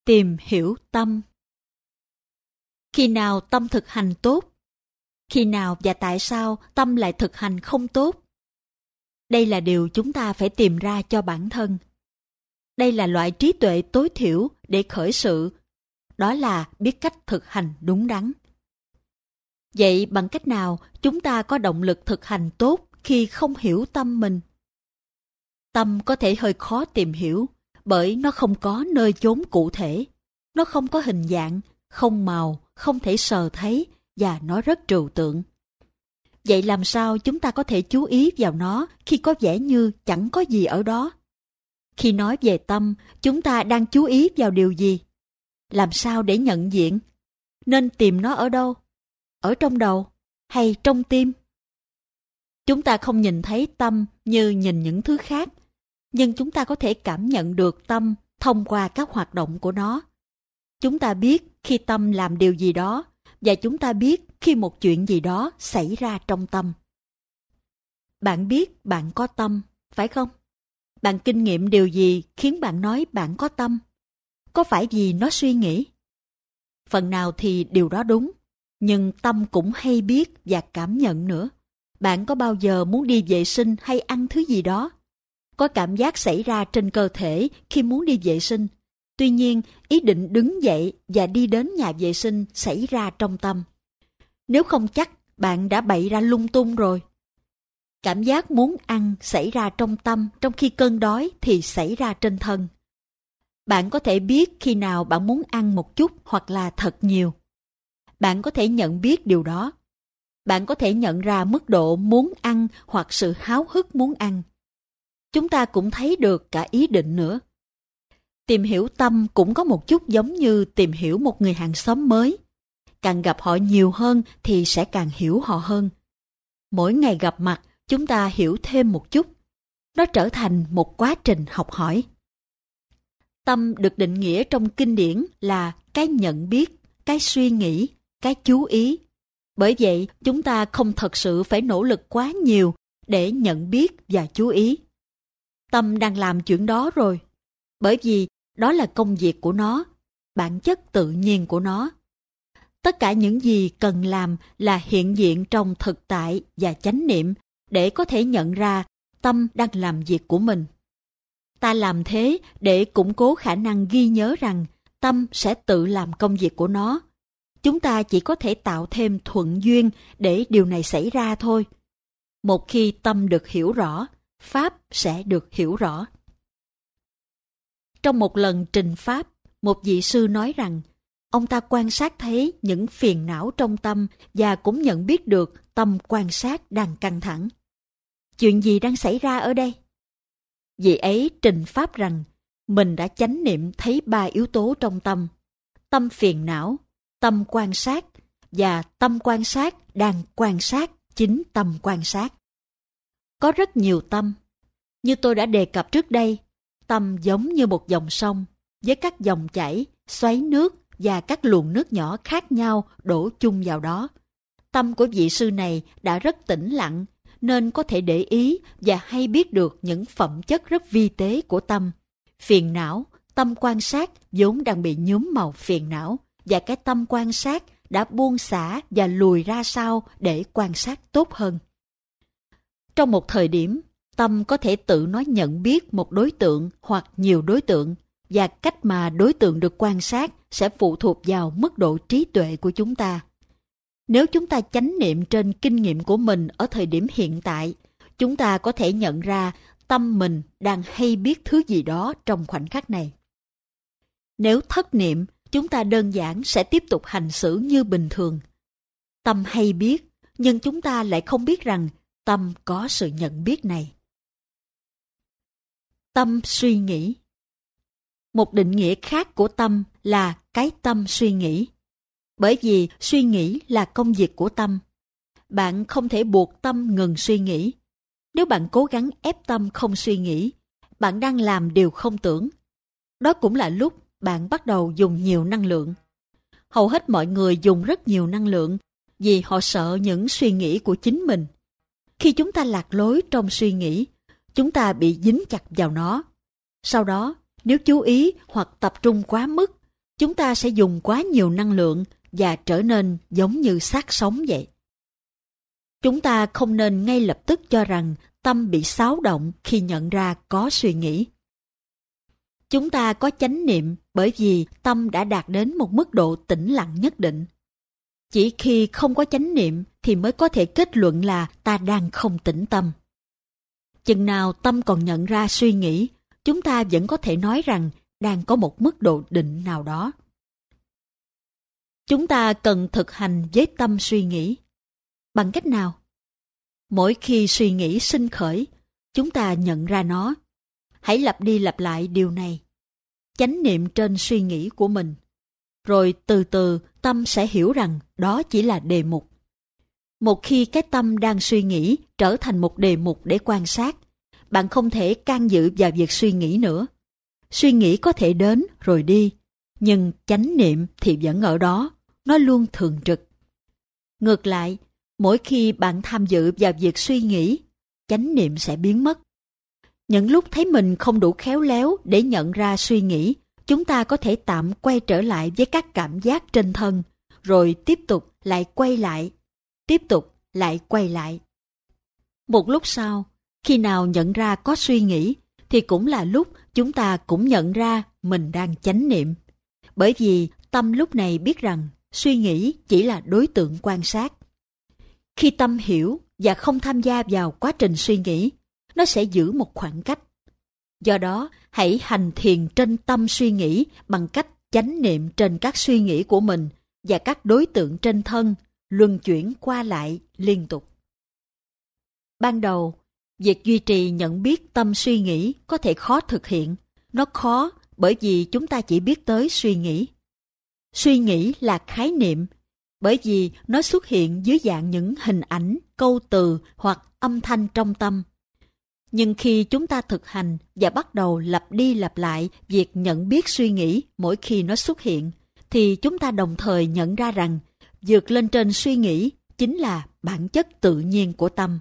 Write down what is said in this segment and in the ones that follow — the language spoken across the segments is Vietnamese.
Tìm hiểu tâm. Khi nào tâm thực hành tốt? Khi nào và tại sao tâm lại thực hành không tốt? Đây là điều chúng ta phải tìm ra cho bản thân. Đây là loại trí tuệ tối thiểu để khởi sự. Đó là biết cách thực hành đúng đắn. Vậy bằng cách nào chúng ta có động lực thực hành tốt khi không hiểu tâm mình? Tâm có thể hơi khó tìm hiểu bởi nó không có nơi chốn cụ thể. Nó không có hình dạng, không màu, không thể sờ thấy và nó rất trừu tượng. Vậy làm sao chúng ta có thể chú ý vào nó khi có vẻ như chẳng có gì ở đó? Khi nói về tâm, chúng ta đang chú ý vào điều gì? Làm sao để nhận diện? Nên tìm nó ở đâu? Ở trong đầu hay trong tim? Chúng ta không nhìn thấy tâm như nhìn những thứ khác, nhưng chúng ta có thể cảm nhận được tâm thông qua các hoạt động của nó. Chúng ta biết khi tâm làm điều gì đó, và chúng ta biết khi một chuyện gì đó xảy ra trong tâm. Bạn biết bạn có tâm, phải không? Bạn kinh nghiệm điều gì khiến bạn nói bạn có tâm? Có phải vì nó suy nghĩ? Phần nào thì điều đó đúng, nhưng tâm cũng hay biết và cảm nhận nữa. Bạn có bao giờ muốn đi vệ sinh hay ăn thứ gì đó? Có cảm giác xảy ra trên cơ thể khi muốn đi vệ sinh. Tuy nhiên, ý định đứng dậy và đi đến nhà vệ sinh xảy ra trong tâm. Nếu không chắc, bạn đã bậy ra lung tung rồi. Cảm giác muốn ăn xảy ra trong tâm, trong khi cơn đói thì xảy ra trên thân. Bạn có thể biết khi nào bạn muốn ăn một chút hoặc là thật nhiều. Bạn có thể nhận biết điều đó. Bạn có thể nhận ra mức độ muốn ăn hoặc sự háo hức muốn ăn. Chúng ta cũng thấy được cả ý định nữa. Tìm hiểu tâm cũng có một chút giống như tìm hiểu một người hàng xóm mới. Càng gặp họ nhiều hơn thì sẽ càng hiểu họ hơn. Mỗi ngày gặp mặt, chúng ta hiểu thêm một chút. Nó trở thành một quá trình học hỏi. Tâm được định nghĩa trong kinh điển là cái nhận biết, cái suy nghĩ, cái chú ý. Bởi vậy, chúng ta không thật sự phải nỗ lực quá nhiều để nhận biết và chú ý. Tâm đang làm chuyện đó rồi. Bởi vì đó là công việc của nó, bản chất tự nhiên của nó. Tất cả những gì cần làm là hiện diện trong thực tại và chánh niệm để có thể nhận ra tâm đang làm việc của mình. Ta làm thế để củng cố khả năng ghi nhớ rằng tâm sẽ tự làm công việc của nó. Chúng ta chỉ có thể tạo thêm thuận duyên để điều này xảy ra thôi. Một khi tâm được hiểu rõ, pháp sẽ được hiểu rõ. Trong một lần trình pháp, một vị sư nói rằng ông ta quan sát thấy những phiền não trong tâm và cũng nhận biết được tâm quan sát đang căng thẳng. Chuyện gì đang xảy ra ở đây? Vị ấy trình pháp rằng mình đã chánh niệm thấy 3 yếu tố trong tâm: tâm phiền não, tâm quan sát và tâm quan sát đang quan sát chính tâm quan sát. Có rất nhiều tâm. Như tôi đã đề cập trước đây, tâm giống như một dòng sông với các dòng chảy, xoáy nước và các luồng nước nhỏ khác nhau đổ chung vào đó. Tâm của vị sư này đã rất tĩnh lặng nên có thể để ý và hay biết được những phẩm chất rất vi tế của tâm. Phiền não, tâm quan sát vốn đang bị nhuốm màu phiền não và cái tâm quan sát đã buông xả và lùi ra sau để quan sát tốt hơn. Trong một thời điểm, tâm có thể tự nó nhận biết một đối tượng hoặc nhiều đối tượng, và cách mà đối tượng được quan sát sẽ phụ thuộc vào mức độ trí tuệ của chúng ta. Nếu chúng ta chánh niệm trên kinh nghiệm của mình ở thời điểm hiện tại, chúng ta có thể nhận ra tâm mình đang hay biết thứ gì đó trong khoảnh khắc này. Nếu thất niệm, chúng ta đơn giản sẽ tiếp tục hành xử như bình thường. Tâm hay biết, nhưng chúng ta lại không biết rằng tâm có sự nhận biết này. Tâm suy nghĩ. Một định nghĩa khác của tâm là cái tâm suy nghĩ. Bởi vì suy nghĩ là công việc của tâm. Bạn không thể buộc tâm ngừng suy nghĩ. Nếu bạn cố gắng ép tâm không suy nghĩ, bạn đang làm điều không tưởng. Đó cũng là lúc bạn bắt đầu dùng nhiều năng lượng. Hầu hết mọi người dùng rất nhiều năng lượng vì họ sợ những suy nghĩ của chính mình. Khi chúng ta lạc lối trong suy nghĩ, chúng ta bị dính chặt vào nó. Sau đó, nếu chú ý hoặc tập trung quá mức, chúng ta sẽ dùng quá nhiều năng lượng và trở nên giống như xác sống vậy. Chúng ta không nên ngay lập tức cho rằng tâm bị xáo động khi nhận ra có suy nghĩ. Chúng ta có chánh niệm bởi vì tâm đã đạt đến một mức độ tĩnh lặng nhất định. Chỉ khi không có chánh niệm thì mới có thể kết luận là ta đang không tĩnh tâm. Chừng nào tâm còn nhận ra suy nghĩ, chúng ta vẫn có thể nói rằng đang có một mức độ định nào đó. Chúng ta cần thực hành với tâm suy nghĩ. Bằng cách nào? Mỗi khi suy nghĩ sinh khởi, chúng ta nhận ra nó. Hãy lặp đi lặp lại điều này. Chánh niệm trên suy nghĩ của mình. Rồi từ từ tâm sẽ hiểu rằng đó chỉ là đề mục. Một khi cái tâm đang suy nghĩ trở thành một đề mục để quan sát, bạn không thể can dự vào việc suy nghĩ nữa. Suy nghĩ có thể đến rồi đi, nhưng chánh niệm thì vẫn ở đó, nó luôn thường trực. Ngược lại, mỗi khi bạn tham dự vào việc suy nghĩ, chánh niệm sẽ biến mất. Những lúc thấy mình không đủ khéo léo để nhận ra suy nghĩ, chúng ta có thể tạm quay trở lại với các cảm giác trên thân, rồi tiếp tục lại quay lại, tiếp tục lại quay lại. Một lúc sau, khi nào nhận ra có suy nghĩ, thì cũng là lúc chúng ta cũng nhận ra mình đang chánh niệm. Bởi vì tâm lúc này biết rằng suy nghĩ chỉ là đối tượng quan sát. Khi tâm hiểu và không tham gia vào quá trình suy nghĩ, nó sẽ giữ một khoảng cách. Do đó, hãy hành thiền trên tâm suy nghĩ bằng cách chánh niệm trên các suy nghĩ của mình và các đối tượng trên thân, luân chuyển qua lại liên tục. Ban đầu, việc duy trì nhận biết tâm suy nghĩ có thể khó thực hiện. Nó khó bởi vì chúng ta chỉ biết tới suy nghĩ. Suy nghĩ là khái niệm, bởi vì nó xuất hiện dưới dạng những hình ảnh, câu từ hoặc âm thanh trong tâm. Nhưng khi chúng ta thực hành và bắt đầu lặp đi lặp lại việc nhận biết suy nghĩ mỗi khi nó xuất hiện, thì chúng ta đồng thời nhận ra rằng vượt lên trên suy nghĩ chính là bản chất tự nhiên của tâm.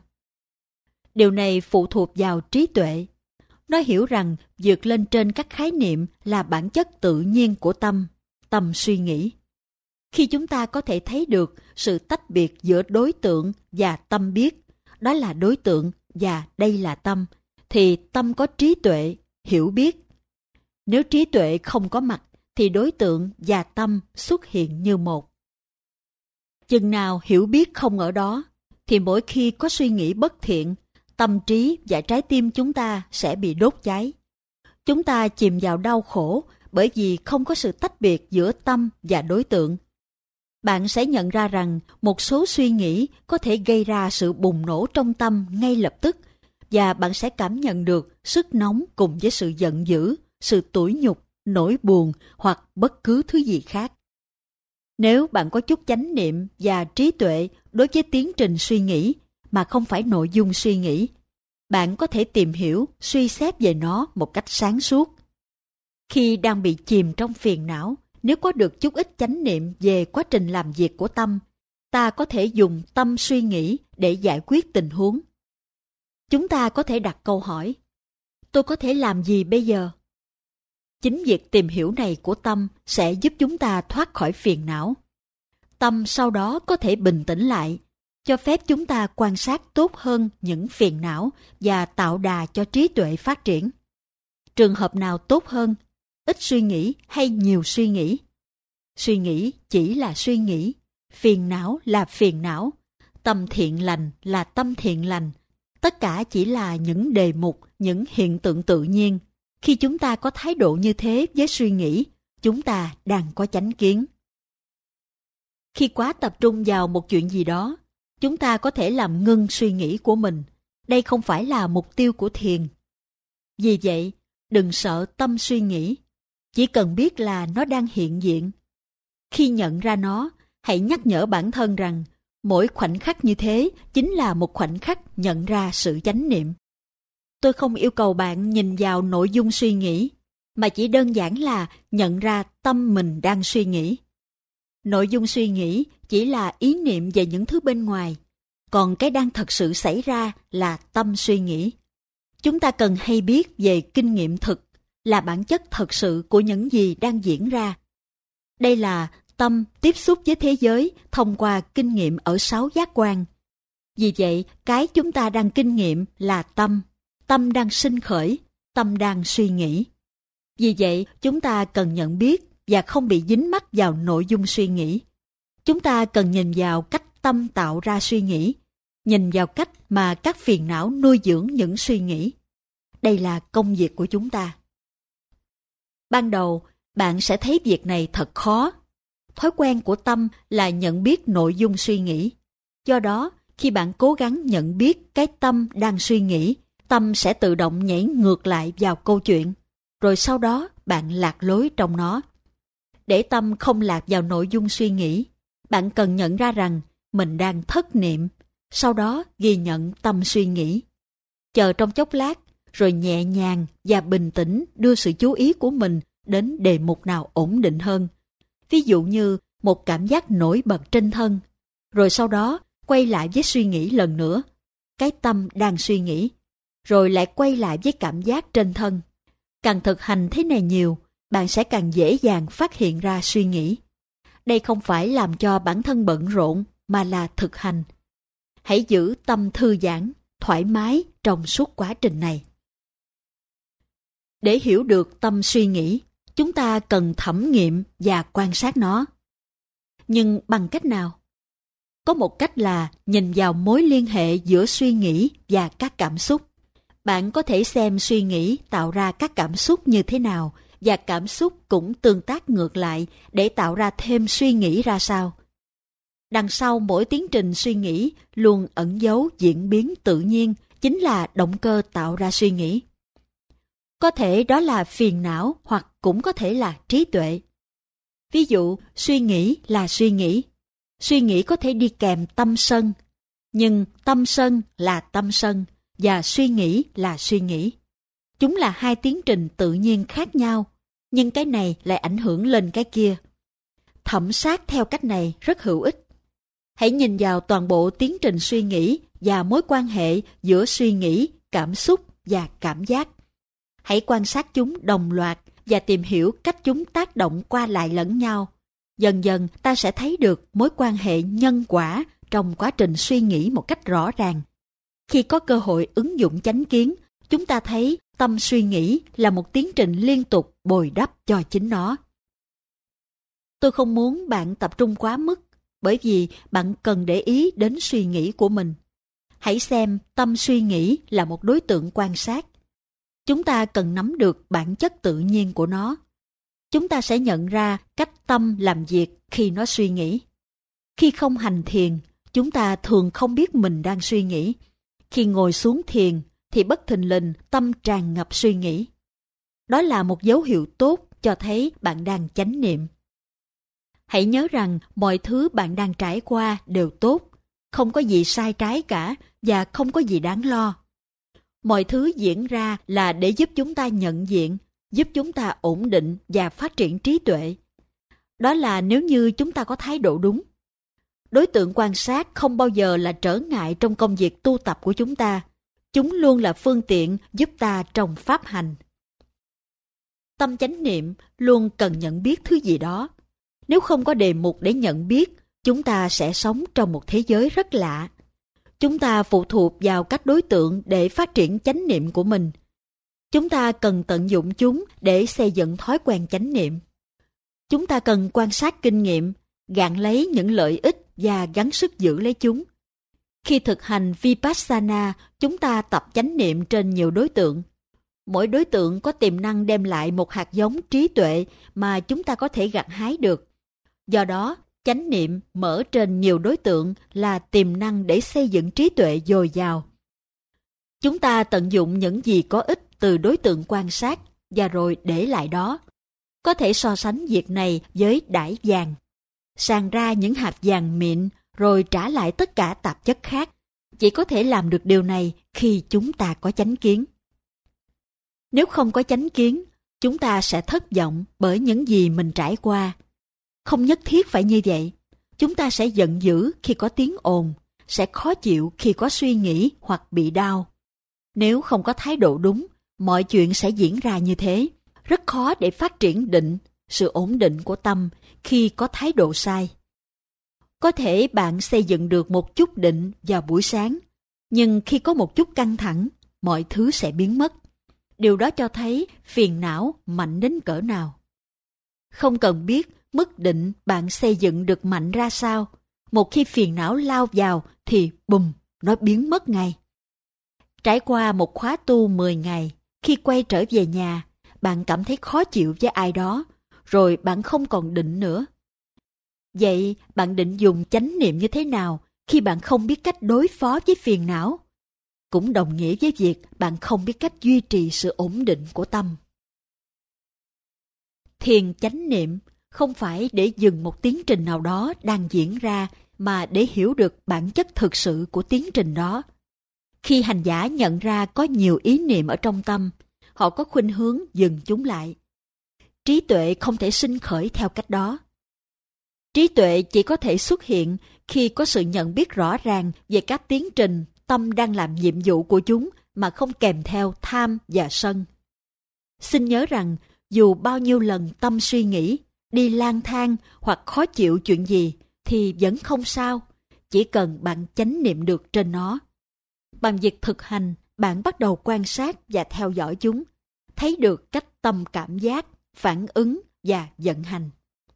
Điều này phụ thuộc vào trí tuệ. Nó hiểu rằng vượt lên trên các khái niệm là bản chất tự nhiên của tâm, tâm suy nghĩ. Khi chúng ta có thể thấy được sự tách biệt giữa đối tượng và tâm biết, đó là đối tượng và đây là tâm, thì tâm có trí tuệ, hiểu biết. Nếu trí tuệ không có mặt, thì đối tượng và tâm xuất hiện như một. Chừng nào hiểu biết không ở đó, thì mỗi khi có suy nghĩ bất thiện, tâm trí và trái tim chúng ta sẽ bị đốt cháy. Chúng ta chìm vào đau khổ bởi vì không có sự tách biệt giữa tâm và đối tượng. Bạn sẽ nhận ra rằng một số suy nghĩ có thể gây ra sự bùng nổ trong tâm ngay lập tức, và bạn sẽ cảm nhận được sức nóng cùng với sự giận dữ, sự tủi nhục, nỗi buồn hoặc bất cứ thứ gì khác. Nếu bạn có chút chánh niệm và trí tuệ đối với tiến trình suy nghĩ mà không phải nội dung suy nghĩ, bạn có thể tìm hiểu, suy xét về nó một cách sáng suốt. Khi đang bị chìm trong phiền não, nếu có được chút ít chánh niệm về quá trình làm việc của tâm, ta có thể dùng tâm suy nghĩ để giải quyết tình huống. Chúng ta có thể đặt câu hỏi, tôi có thể làm gì bây giờ? Chính việc tìm hiểu này của tâm sẽ giúp chúng ta thoát khỏi phiền não. Tâm sau đó có thể bình tĩnh lại, cho phép chúng ta quan sát tốt hơn những phiền não và tạo đà cho trí tuệ phát triển. Trường hợp nào tốt hơn, ít suy nghĩ hay nhiều suy nghĩ? Suy nghĩ chỉ là suy nghĩ, phiền não là phiền não, tâm thiện lành là tâm thiện lành. Tất cả chỉ là những đề mục, những hiện tượng tự nhiên. Khi chúng ta có thái độ như thế với suy nghĩ, chúng ta đang có chánh kiến. Khi quá tập trung vào một chuyện gì đó, chúng ta có thể làm ngưng suy nghĩ của mình. Đây không phải là mục tiêu của thiền. Vì vậy, đừng sợ tâm suy nghĩ. Chỉ cần biết là nó đang hiện diện. Khi nhận ra nó, hãy nhắc nhở bản thân rằng mỗi khoảnh khắc như thế chính là một khoảnh khắc nhận ra sự chánh niệm. Tôi không yêu cầu bạn nhìn vào nội dung suy nghĩ, mà chỉ đơn giản là nhận ra tâm mình đang suy nghĩ. Nội dung suy nghĩ chỉ là ý niệm về những thứ bên ngoài, còn cái đang thật sự xảy ra là tâm suy nghĩ. Chúng ta cần hay biết về kinh nghiệm thực, là bản chất thật sự của những gì đang diễn ra. Đây là tâm tiếp xúc với thế giới thông qua kinh nghiệm ở 6 giác quan. Vì vậy, cái chúng ta đang kinh nghiệm là tâm. Tâm đang sinh khởi, tâm đang suy nghĩ. Vì vậy, chúng ta cần nhận biết và không bị dính mắc vào nội dung suy nghĩ. Chúng ta cần nhìn vào cách tâm tạo ra suy nghĩ, nhìn vào cách mà các phiền não nuôi dưỡng những suy nghĩ. Đây là công việc của chúng ta. Ban đầu, bạn sẽ thấy việc này thật khó. Thói quen của tâm là nhận biết nội dung suy nghĩ. Do đó, khi bạn cố gắng nhận biết cái tâm đang suy nghĩ, tâm sẽ tự động nhảy ngược lại vào câu chuyện, rồi sau đó bạn lạc lối trong nó. Để tâm không lạc vào nội dung suy nghĩ, bạn cần nhận ra rằng mình đang thất niệm, sau đó ghi nhận tâm suy nghĩ. Chờ trong chốc lát, rồi nhẹ nhàng và bình tĩnh đưa sự chú ý của mình đến đề mục nào ổn định hơn. Ví dụ như một cảm giác nổi bật trên thân, rồi sau đó quay lại với suy nghĩ lần nữa, cái tâm đang suy nghĩ, rồi lại quay lại với cảm giác trên thân. Càng thực hành thế này nhiều, bạn sẽ càng dễ dàng phát hiện ra suy nghĩ. Đây không phải làm cho bản thân bận rộn, mà là thực hành. Hãy giữ tâm thư giãn, thoải mái trong suốt quá trình này. Để hiểu được tâm suy nghĩ, chúng ta cần thẩm nghiệm và quan sát nó. Nhưng bằng cách nào? Có một cách là nhìn vào mối liên hệ giữa suy nghĩ và các cảm xúc. Bạn có thể xem suy nghĩ tạo ra các cảm xúc như thế nào, và cảm xúc cũng tương tác ngược lại để tạo ra thêm suy nghĩ ra sao. Đằng sau mỗi tiến trình suy nghĩ luôn ẩn giấu diễn biến tự nhiên, chính là động cơ tạo ra suy nghĩ. Có thể đó là phiền não, hoặc cũng có thể là trí tuệ. Ví dụ, suy nghĩ là suy nghĩ. Suy nghĩ có thể đi kèm tâm sân, nhưng tâm sân là tâm sân, và suy nghĩ là suy nghĩ. Chúng là hai tiến trình tự nhiên khác nhau, nhưng cái này lại ảnh hưởng lên cái kia. Thẩm sát theo cách này rất hữu ích. Hãy nhìn vào toàn bộ tiến trình suy nghĩ và mối quan hệ giữa suy nghĩ, cảm xúc và cảm giác. Hãy quan sát chúng đồng loạt và tìm hiểu cách chúng tác động qua lại lẫn nhau. Dần dần ta sẽ thấy được mối quan hệ nhân quả trong quá trình suy nghĩ một cách rõ ràng. Khi có cơ hội ứng dụng chánh kiến, chúng ta thấy tâm suy nghĩ là một tiến trình liên tục bồi đắp cho chính nó. Tôi không muốn bạn tập trung quá mức, bởi vì bạn cần để ý đến suy nghĩ của mình. Hãy xem tâm suy nghĩ là một đối tượng quan sát. Chúng ta cần nắm được bản chất tự nhiên của nó. Chúng ta sẽ nhận ra cách tâm làm việc khi nó suy nghĩ. Khi không hành thiền, chúng ta thường không biết mình đang suy nghĩ. Khi ngồi xuống thiền, thì bất thình lình tâm tràn ngập suy nghĩ. Đó là một dấu hiệu tốt cho thấy bạn đang chánh niệm. Hãy nhớ rằng mọi thứ bạn đang trải qua đều tốt, không có gì sai trái cả và không có gì đáng lo. Mọi thứ diễn ra là để giúp chúng ta nhận diện, giúp chúng ta ổn định và phát triển trí tuệ. Đó là nếu như chúng ta có thái độ đúng. Đối tượng quan sát không bao giờ là trở ngại trong công việc tu tập của chúng ta. Chúng luôn là phương tiện giúp ta trong pháp hành. Tâm chánh niệm luôn cần nhận biết thứ gì đó. Nếu không có đề mục để nhận biết, chúng ta sẽ sống trong một thế giới rất lạ. Chúng ta phụ thuộc vào các đối tượng để phát triển chánh niệm của mình. Chúng ta cần tận dụng chúng để xây dựng thói quen chánh niệm. Chúng ta cần quan sát kinh nghiệm, gạn lấy những lợi ích và gắng sức giữ lấy chúng. Khi thực hành Vipassana, chúng ta tập chánh niệm trên nhiều đối tượng. Mỗi đối tượng có tiềm năng đem lại một hạt giống trí tuệ mà chúng ta có thể gặt hái được. Do đó, chánh niệm mở trên nhiều đối tượng là tiềm năng để xây dựng trí tuệ dồi dào. Chúng ta tận dụng những gì có ích từ đối tượng quan sát và rồi để lại đó. Có thể so sánh việc này với đãi vàng. Sàng ra những hạt vàng mịn rồi trả lại tất cả tạp chất khác. Chỉ có thể làm được điều này khi chúng ta có chánh kiến. Nếu không có chánh kiến, chúng ta sẽ thất vọng bởi những gì mình trải qua. Không nhất thiết phải như vậy. Chúng ta sẽ giận dữ khi có tiếng ồn, sẽ khó chịu khi có suy nghĩ hoặc bị đau. Nếu không có thái độ đúng, mọi chuyện sẽ diễn ra như thế. Rất khó để phát triển định, sự ổn định của tâm khi có thái độ sai. Có thể bạn xây dựng được một chút định vào buổi sáng, nhưng khi có một chút căng thẳng, mọi thứ sẽ biến mất. Điều đó cho thấy phiền não mạnh đến cỡ nào. Không cần biết mức định bạn xây dựng được mạnh ra sao, một khi phiền não lao vào thì bùm, nó biến mất ngay. Trải qua một khóa tu 10 ngày, khi quay trở về nhà, bạn cảm thấy khó chịu với ai đó, rồi bạn không còn định nữa. Vậy bạn định dùng chánh niệm như thế nào khi bạn không biết cách đối phó với phiền não? Cũng đồng nghĩa với việc bạn không biết cách duy trì sự ổn định của tâm. Thiền chánh niệm không phải để dừng một tiến trình nào đó đang diễn ra, mà để hiểu được bản chất thực sự của tiến trình đó. Khi hành giả nhận ra có nhiều ý niệm ở trong tâm, họ có khuynh hướng dừng chúng lại. Trí tuệ không thể sinh khởi theo cách đó. Trí tuệ chỉ có thể xuất hiện khi có sự nhận biết rõ ràng về các tiến trình tâm đang làm nhiệm vụ của chúng mà không kèm theo tham và sân. Xin nhớ rằng dù bao nhiêu lần tâm suy nghĩ, đi lang thang hoặc khó chịu chuyện gì thì vẫn không sao, chỉ cần bạn chánh niệm được trên nó. Bằng việc thực hành, bạn bắt đầu quan sát và theo dõi chúng, thấy được cách tâm cảm giác, phản ứng và vận hành.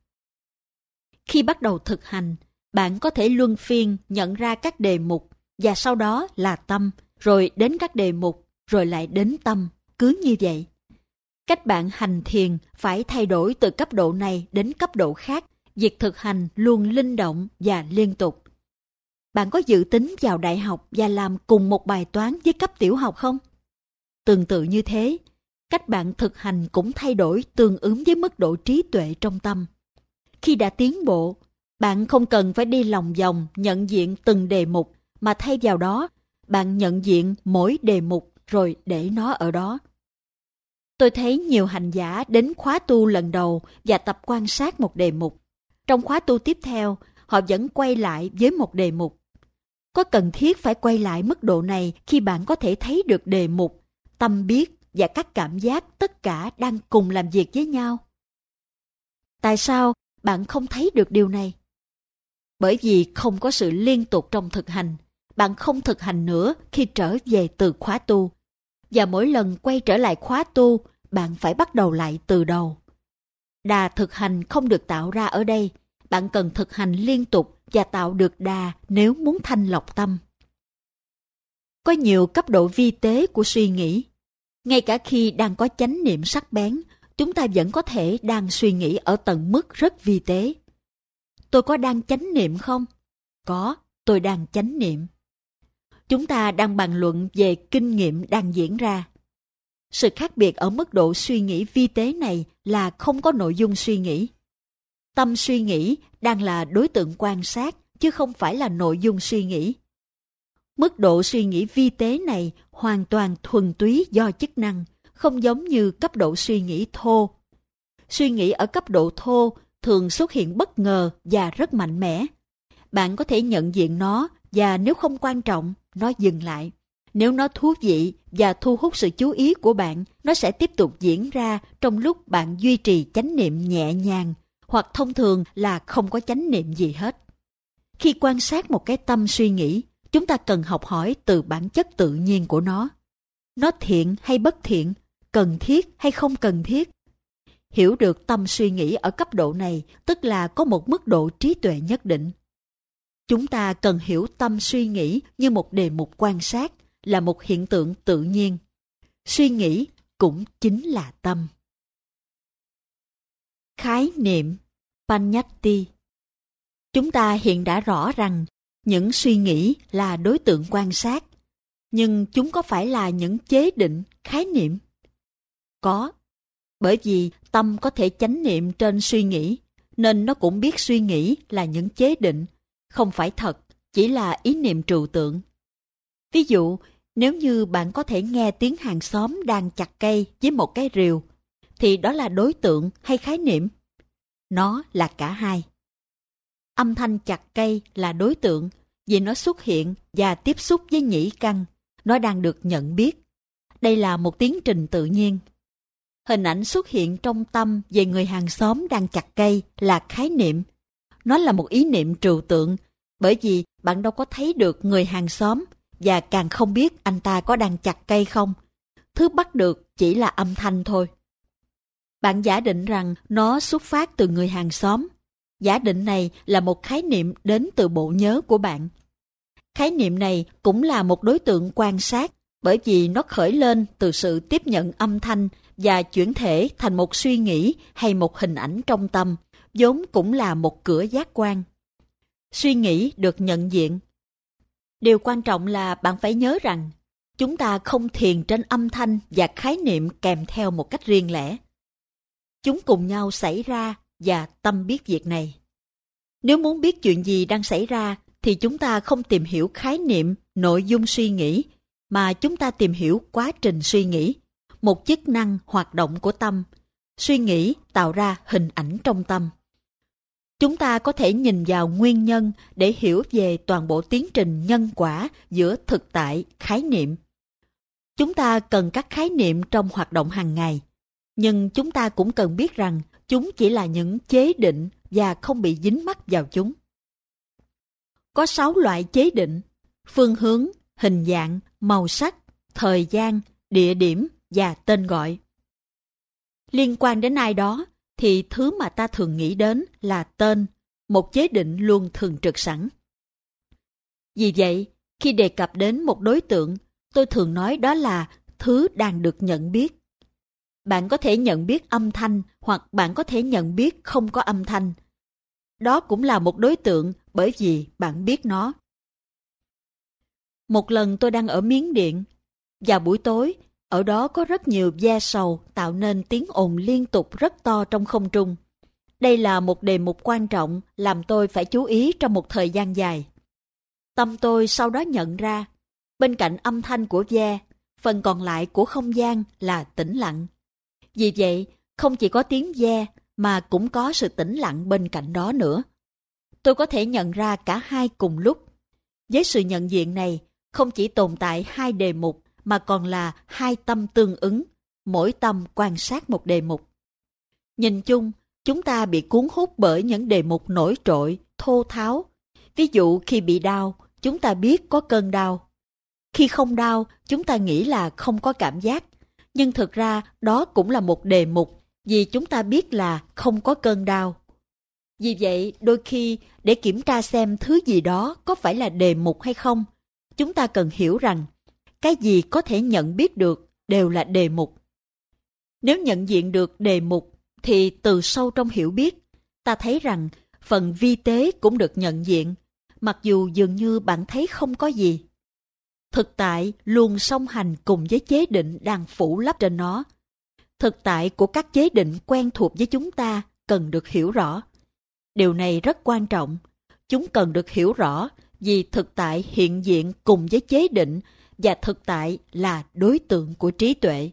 Khi bắt đầu thực hành, bạn có thể luân phiên nhận ra các đề mục, và sau đó là tâm, rồi đến các đề mục, rồi lại đến tâm, cứ như vậy. Cách bạn hành thiền phải thay đổi từ cấp độ này đến cấp độ khác, việc thực hành luôn linh động và liên tục. Bạn có dự tính vào đại học và làm cùng một bài toán với cấp tiểu học không? Tương tự như thế, cách bạn thực hành cũng thay đổi tương ứng với mức độ trí tuệ trong tâm. Khi đã tiến bộ, bạn không cần phải đi lòng vòng nhận diện từng đề mục, mà thay vào đó, bạn nhận diện mỗi đề mục rồi để nó ở đó. Tôi thấy nhiều hành giả đến khóa tu lần đầu và tập quan sát một đề mục. Trong khóa tu tiếp theo, họ vẫn quay lại với một đề mục. Có cần thiết phải quay lại mức độ này khi bạn có thể thấy được đề mục, tâm biết và các cảm giác tất cả đang cùng làm việc với nhau? Tại sao bạn không thấy được điều này? Bởi vì không có sự liên tục trong thực hành. Bạn không thực hành nữa khi trở về từ khóa tu. Và mỗi lần quay trở lại khóa tu, bạn phải bắt đầu lại từ đầu. Đà thực hành không được tạo ra ở đây. Bạn cần thực hành liên tục và tạo được đà nếu muốn thanh lọc tâm. Có nhiều cấp độ vi tế của suy nghĩ. Ngay cả khi đang có chánh niệm sắc bén, chúng ta vẫn có thể đang suy nghĩ ở tầng mức rất vi tế. Tôi có đang chánh niệm không? Có, tôi đang chánh niệm. Chúng ta đang bàn luận về kinh nghiệm đang diễn ra. Sự khác biệt ở mức độ suy nghĩ vi tế này là không có nội dung suy nghĩ. Tâm suy nghĩ đang là đối tượng quan sát, chứ không phải là nội dung suy nghĩ. Mức độ suy nghĩ vi tế này hoàn toàn thuần túy do chức năng, không giống như cấp độ suy nghĩ thô. Suy nghĩ ở cấp độ thô thường xuất hiện bất ngờ và rất mạnh mẽ. Bạn có thể nhận diện nó, và nếu không quan trọng, nó dừng lại. Nếu nó thú vị và thu hút sự chú ý của bạn, nó sẽ tiếp tục diễn ra trong lúc bạn duy trì chánh niệm nhẹ nhàng, hoặc thông thường là không có chánh niệm gì hết. Khi quan sát một cái tâm suy nghĩ, chúng ta cần học hỏi từ bản chất tự nhiên của nó. Nó thiện hay bất thiện, cần thiết hay không cần thiết. Hiểu được tâm suy nghĩ ở cấp độ này, tức là có một mức độ trí tuệ nhất định. Chúng ta cần hiểu tâm suy nghĩ như một đề mục quan sát, là một hiện tượng tự nhiên. Suy nghĩ cũng chính là tâm. Khái niệm Panyati. Chúng ta hiện đã rõ rằng những suy nghĩ là đối tượng quan sát, nhưng chúng có phải là những chế định, khái niệm? Có, bởi vì tâm có thể chánh niệm trên suy nghĩ, nên nó cũng biết suy nghĩ là những chế định, không phải thật, chỉ là ý niệm trừu tượng. Ví dụ, nếu như bạn có thể nghe tiếng hàng xóm đang chặt cây với một cái rìu, thì đó là đối tượng hay khái niệm? Nó là cả hai. Âm thanh chặt cây là đối tượng vì nó xuất hiện và tiếp xúc với nhĩ căn, nó đang được nhận biết. Đây là một tiến trình tự nhiên. Hình ảnh xuất hiện trong tâm về người hàng xóm đang chặt cây là khái niệm. Nó là một ý niệm trừu tượng, bởi vì bạn đâu có thấy được người hàng xóm và càng không biết anh ta có đang chặt cây không. Thứ bắt được chỉ là âm thanh thôi. Bạn giả định rằng nó xuất phát từ người hàng xóm. Giả định này là một khái niệm đến từ bộ nhớ của bạn. Khái niệm này cũng là một đối tượng quan sát, bởi vì nó khởi lên từ sự tiếp nhận âm thanh và chuyển thể thành một suy nghĩ hay một hình ảnh trong tâm, vốn cũng là một cửa giác quan. Suy nghĩ được nhận diện. Điều quan trọng là bạn phải nhớ rằng chúng ta không thiền trên âm thanh và khái niệm kèm theo một cách riêng lẻ. Chúng cùng nhau xảy ra và tâm biết việc này. Nếu muốn biết chuyện gì đang xảy ra thì chúng ta không tìm hiểu khái niệm, nội dung suy nghĩ, mà chúng ta tìm hiểu quá trình suy nghĩ, một chức năng hoạt động của tâm. Suy nghĩ tạo ra hình ảnh trong tâm. Chúng ta có thể nhìn vào nguyên nhân để hiểu về toàn bộ tiến trình nhân quả giữa thực tại, khái niệm. Chúng ta cần các khái niệm trong hoạt động hàng ngày, nhưng chúng ta cũng cần biết rằng chúng chỉ là những chế định và không bị dính mắc vào chúng. Có 6 loại chế định: phương hướng, hình dạng, màu sắc, thời gian, địa điểm và tên gọi. Liên quan đến ai đó thì thứ mà ta thường nghĩ đến là tên, một chế định luôn thường trực sẵn. Vì vậy, khi đề cập đến một đối tượng, tôi thường nói đó là thứ đang được nhận biết. Bạn có thể nhận biết âm thanh hoặc bạn có thể nhận biết không có âm thanh. Đó cũng là một đối tượng bởi vì bạn biết nó. Một lần tôi đang ở Miến Điện. Vào buổi tối, ở đó có rất nhiều ve sầu tạo nên tiếng ồn liên tục rất to trong không trung. Đây là một đề mục quan trọng làm tôi phải chú ý trong một thời gian dài. Tâm tôi sau đó nhận ra, bên cạnh âm thanh của ve, phần còn lại của không gian là tĩnh lặng. Vì vậy, không chỉ có tiếng ve mà cũng có sự tĩnh lặng bên cạnh đó nữa. Tôi có thể nhận ra cả hai cùng lúc. Với sự nhận diện này, không chỉ tồn tại hai đề mục mà còn là hai tâm tương ứng, mỗi tâm quan sát một đề mục. Nhìn chung, chúng ta bị cuốn hút bởi những đề mục nổi trội, thô tháo. Ví dụ khi bị đau, chúng ta biết có cơn đau. Khi không đau, chúng ta nghĩ là không có cảm giác. Nhưng thực ra đó cũng là một đề mục, vì chúng ta biết là không có cơn đau. Vì vậy, đôi khi để kiểm tra xem thứ gì đó có phải là đề mục hay không, chúng ta cần hiểu rằng cái gì có thể nhận biết được đều là đề mục. Nếu nhận diện được đề mục, thì từ sâu trong hiểu biết, ta thấy rằng phần vi tế cũng được nhận diện, mặc dù dường như bạn thấy không có gì. Thực tại luôn song hành cùng với chế định đang phủ lấp trên nó. Thực tại của các chế định quen thuộc với chúng ta cần được hiểu rõ. Điều này rất quan trọng. Chúng cần được hiểu rõ vì thực tại hiện diện cùng với chế định và thực tại là đối tượng của trí tuệ.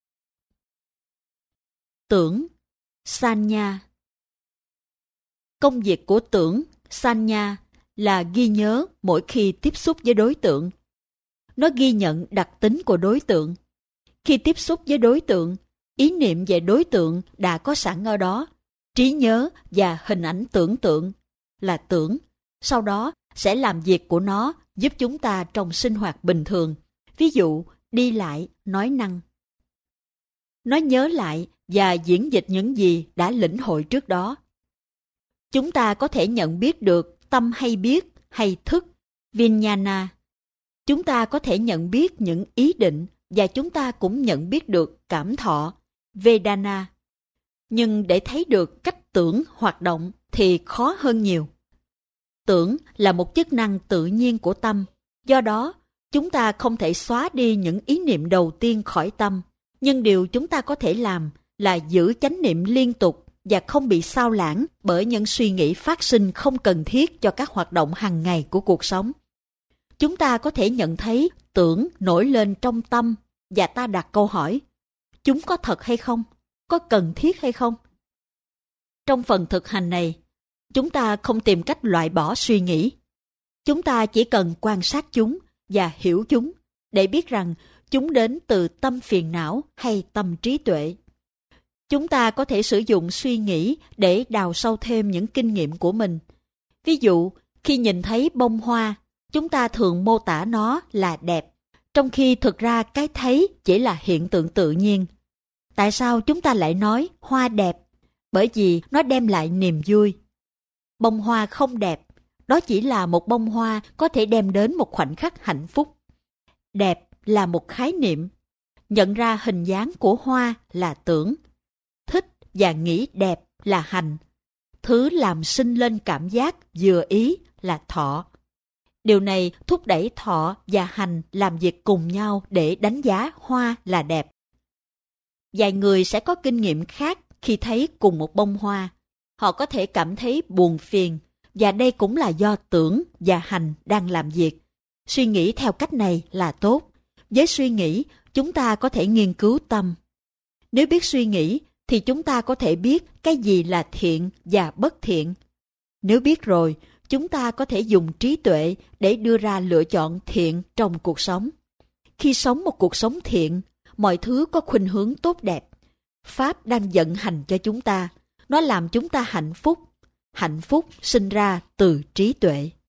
Tưởng, sanya. Công việc của tưởng, sanya là ghi nhớ mỗi khi tiếp xúc với đối tượng. Nó ghi nhận đặc tính của đối tượng. Khi tiếp xúc với đối tượng, ý niệm về đối tượng đã có sẵn ở đó. Trí nhớ và hình ảnh tưởng tượng là tưởng, sau đó sẽ làm việc của nó giúp chúng ta trong sinh hoạt bình thường. Ví dụ, đi lại, nói năng. Nó nhớ lại và diễn dịch những gì đã lĩnh hội trước đó. Chúng ta có thể nhận biết được tâm hay biết hay thức, vijnana. Chúng ta có thể nhận biết những ý định và chúng ta cũng nhận biết được cảm thọ, vedana. Nhưng để thấy được cách tưởng hoạt động thì khó hơn nhiều. Tưởng là một chức năng tự nhiên của tâm, do đó chúng ta không thể xóa đi những ý niệm đầu tiên khỏi tâm. Nhưng điều chúng ta có thể làm là giữ chánh niệm liên tục và không bị xao lãng bởi những suy nghĩ phát sinh không cần thiết cho các hoạt động hàng ngày của cuộc sống. Chúng ta có thể nhận thấy tưởng nổi lên trong tâm và ta đặt câu hỏi, chúng có thật hay không? Có cần thiết hay không? Trong phần thực hành này, chúng ta không tìm cách loại bỏ suy nghĩ. Chúng ta chỉ cần quan sát chúng và hiểu chúng để biết rằng chúng đến từ tâm phiền não hay tâm trí tuệ. Chúng ta có thể sử dụng suy nghĩ để đào sâu thêm những kinh nghiệm của mình. Ví dụ, khi nhìn thấy bông hoa, chúng ta thường mô tả nó là đẹp, trong khi thực ra cái thấy chỉ là hiện tượng tự nhiên. Tại sao chúng ta lại nói hoa đẹp? Bởi vì nó đem lại niềm vui. Bông hoa không đẹp, đó chỉ là một bông hoa có thể đem đến một khoảnh khắc hạnh phúc. Đẹp là một khái niệm. Nhận ra hình dáng của hoa là tưởng. Thích và nghĩ đẹp là hành. Thứ làm sinh lên cảm giác vừa ý là thọ. Điều này thúc đẩy thọ và hành làm việc cùng nhau để đánh giá hoa là đẹp. Vài người sẽ có kinh nghiệm khác khi thấy cùng một bông hoa. Họ có thể cảm thấy buồn phiền, và đây cũng là do tưởng và hành đang làm việc. Suy nghĩ theo cách này là tốt. Với suy nghĩ, chúng ta có thể nghiên cứu tâm. Nếu biết suy nghĩ, thì chúng ta có thể biết cái gì là thiện và bất thiện. Nếu biết rồi, chúng ta có thể dùng trí tuệ để đưa ra lựa chọn thiện trong cuộc sống. Khi sống một cuộc sống thiện, mọi thứ có khuynh hướng tốt đẹp. Pháp đang vận hành cho chúng ta. Nó làm chúng ta hạnh phúc. Hạnh phúc sinh ra từ trí tuệ.